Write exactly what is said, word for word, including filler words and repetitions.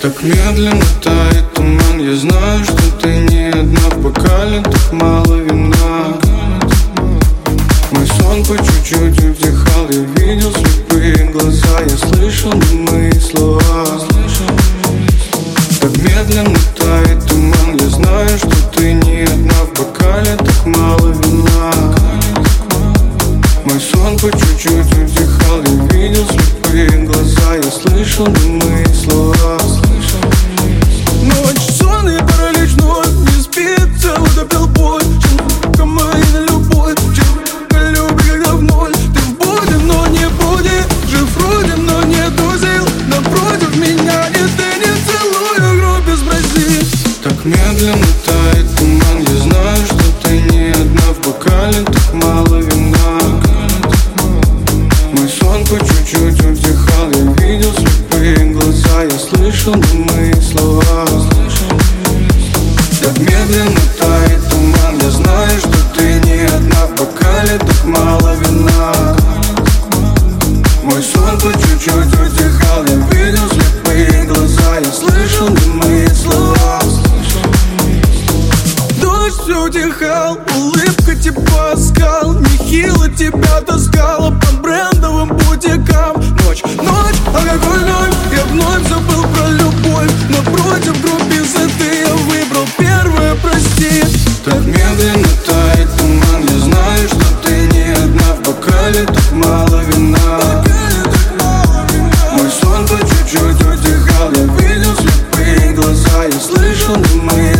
Так медленно тает туман. Я знаю, что ты не одна. В бокале так мало вина. Мой сон по чуть-чуть утихал. Я видел слепые глаза. Я слышал немые слова. Так медленно тает туман. Я знаю, что ты не одна. В бокале так мало вина. Мой сон по чуть-чуть утихал. Я видел слепые глаза. Я слышал немые слова. Ночь, сон и паралич вновь. Не спит, целый допил боль. Чё, моя любовь. Чё, любви, когда в ноль. Ты в боде, но не будешь. Жив вроде, но нету сил. Напротив меня нет, ты не целую грудь без Бразилии. Так медленно тает туман. Я знаю, что ты не одна. В бокале так мало вина. Мой сон по чуть-чуть утихал. Я видел слепые глаза. Я слышал немые слова. Так медленно тает туман. Я знаю, что ты не одна. В бокале так мало вина. Мой сон по чуть-чуть утихал. Я видел слепые глаза. Я слышал немые слова. Дождь все утихал, улыбка типа скал. Нехило тебя таскала по брендовым бутикам. Ночь, ночь, алкоголь вновь. Я вновь забыл про любовь. Напротив групписы ты я выбрал первое, прости. Так медленно тает туман. Я знаю, что ты не одна. В бокале так мало вина. Мой сон по чуть-чуть утихал. Я видел слепые глаза. Я слышал немые